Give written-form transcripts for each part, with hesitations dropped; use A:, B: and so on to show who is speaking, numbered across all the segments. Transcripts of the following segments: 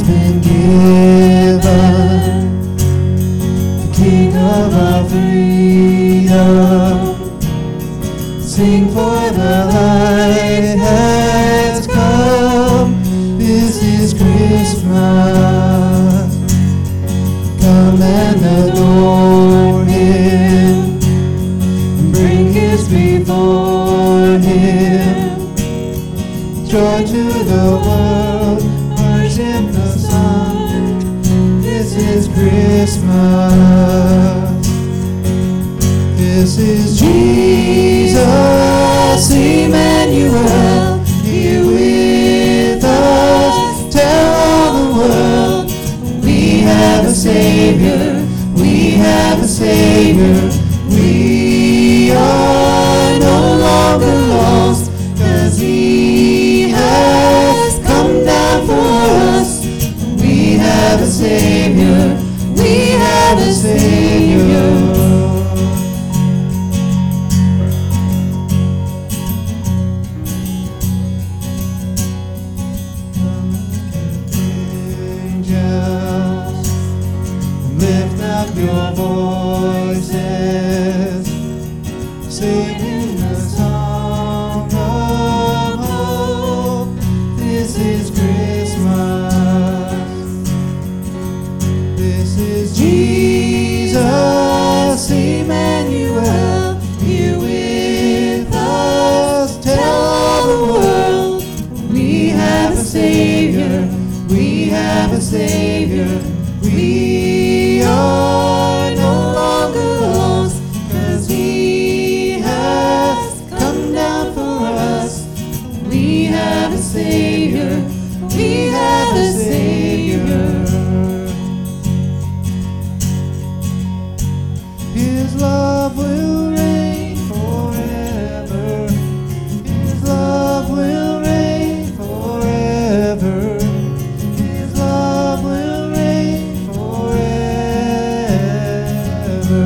A: been given, the King of our freedom. Sing for the light has come. This is Christmas. Come and adore Him, and bring gifts before Him. Joy to the world, worship the Son. This is Christmas. This is Jesus, Emmanuel, here with us. Tell all the world we have a Savior, we have a Savior. We are no longer lost, 'cause He has come down for us. We have a Savior, we have a Savior. Lift up your voices, singing the song of hope. This is Christmas. This is Jesus, Emmanuel, here with us. Tell all the world we have a Savior, we have a Savior. We are no longer lost, 'cause He has come down for us. We have a Savior, we have a Savior. His love will reign forever. His love will reign forever. His love will reign forever.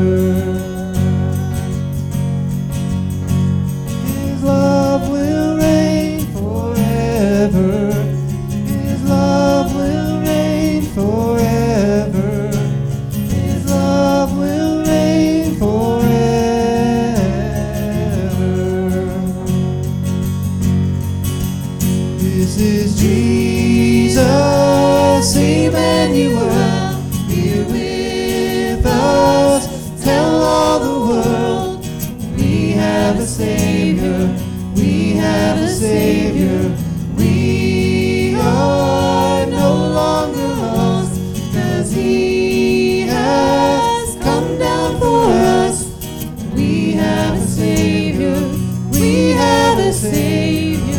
A: His love will reign forever. His love will reign forever. His love will reign forever. This is Jesus, Emmanuel, here with us. Tell all the world we have a Savior, we have a Savior. We are no longer lost, 'cause He has come down for us. We have a Savior, we have a Savior.